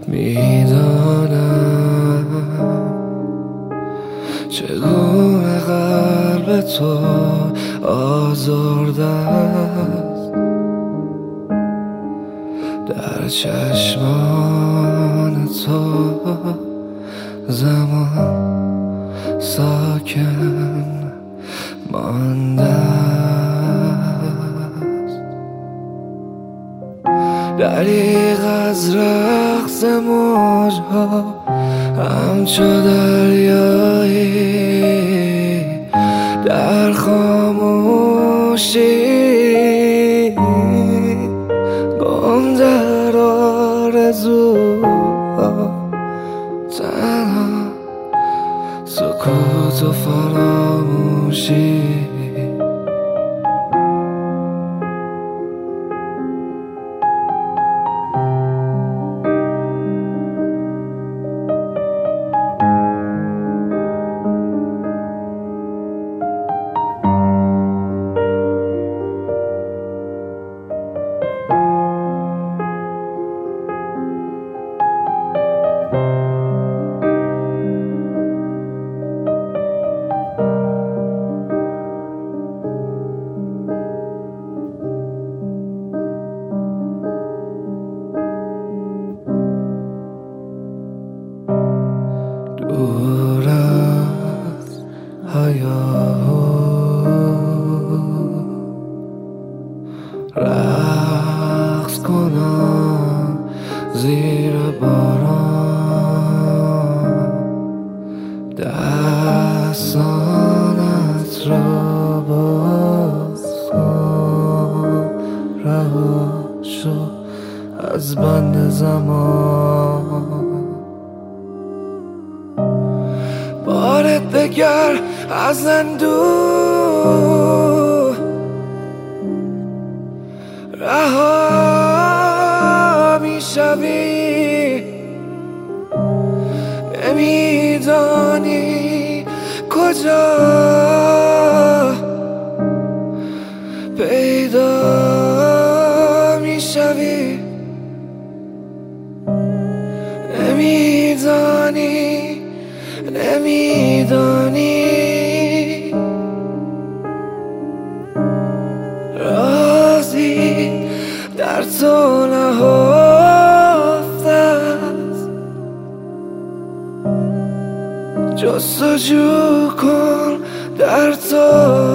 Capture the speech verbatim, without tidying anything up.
میدانم چگونه قلب تو آزرده است در چشمان تو زمان ساکن مانده است. دریغ از رقص موجها همچو دریایی در خاموشی گم در آرزوها تنها سکوت و فراموشی. دور از هیاهو رقص کنم زیر باران، دستانت را باز کن، رها شو از بند زمان. بار دگر از اندوه رها می شوی، نمیدانی کجا پیدا می شوی، نمیدانی نمیدانی رازی در تو نهفته است. جستجو کن در تو